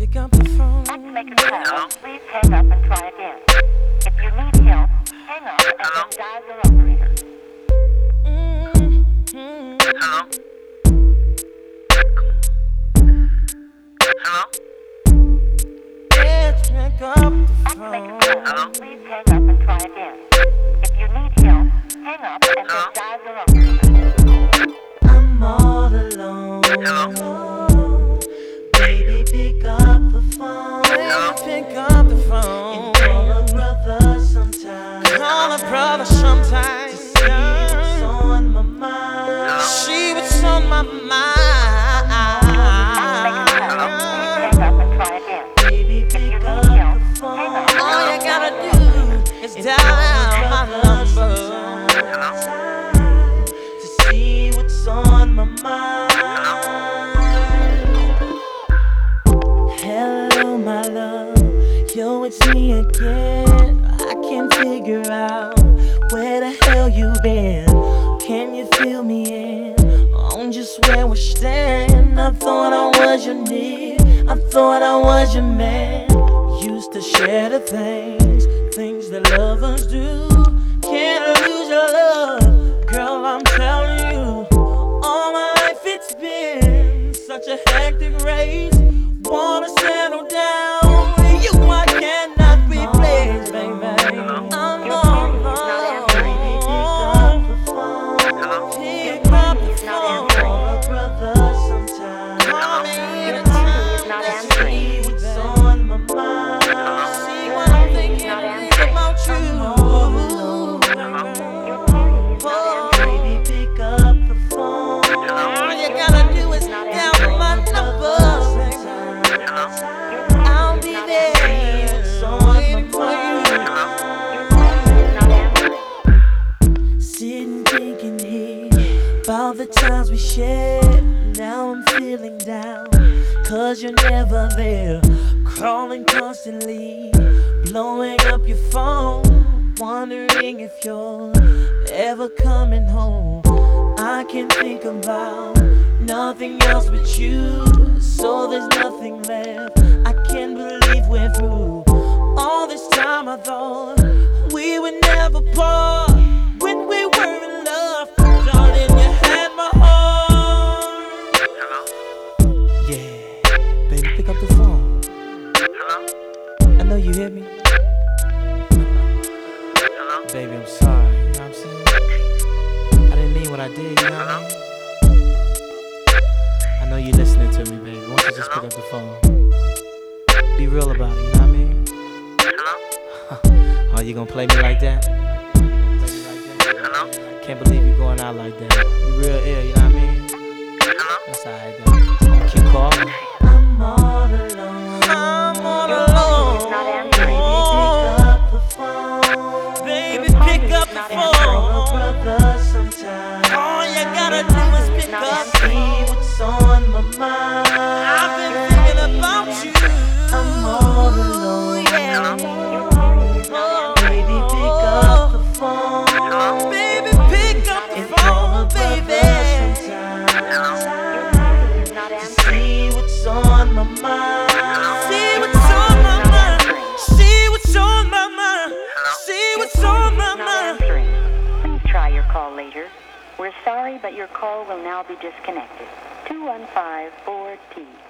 pick up the phone. To make a call, please hang up and try again. If you need help, hang up and then dial your operator. Hello? Hello? Let's pick up the To make a phone. call, please hang up and try again. If you need help, hang up and then dial your operator. I'm all alone. Hello? Baby, pick up the phone. Hello? Pick up the phone. Call a brother sometime. Call a brother sometime. See what's on my mind. See what's on my mind. Hang up and try again. Baby, pick up the phone. All you gotta do is dial my number to see what's on my mind. Hello, my love. Yo, it's me again. I can't figure out where the hell you been. Can you fill me in on just where we're staying? I thought I was your need. I thought I was your man. Used to share the things that lovers do. Can't lose your love, girl, I'm telling you. All my life it's been such a hectic race. Wanna settle down with you, I cannot replace, baby. I'm on the phone. Pick up the phone. Brother, sometimes call me anytime. See what's on my mind. See what I'm thinking about you. Baby, pick up the phone. All you gotta do is dial my number. I'll be there waiting for you. Sitting thinking here about the times we shared. Now I'm feeling down, 'cause you're never there. Calling constantly, blowing up your phone, wondering if you're ever coming home. I can't think about nothing else but you, so there's nothing left. I can't believe we're through. All this time I thought we would never part. When we were in love, darling, you had my heart. Hello? Yeah, baby, pick up the phone. Hello? I know you hear me. Hello? Baby, I'm sorry, you know what I'm saying? I didn't mean what I did, you know what I mean? I know you're listening to me, baby. Why don't you just pick up the phone? Be real about it, you know what I mean? Hello? Oh, you gonna play me like that? Hello? Can't believe you going out like that. You real ill, you know what I mean? Hello? That's alright, then. Keep calling. I'm all alone. I'm all alone. Baby, pick up the phone. All you gotta do is pick up. See what's on my mind. I've been thinking about you. I'm all alone. Yeah. Baby, pick up the phone. Baby, pick up the phone, baby. See what's on my mind. See what's on my mind. See what's on my mind. See what's on my mind. Please try your call later. We're sorry, but your call will now be disconnected. 2154T.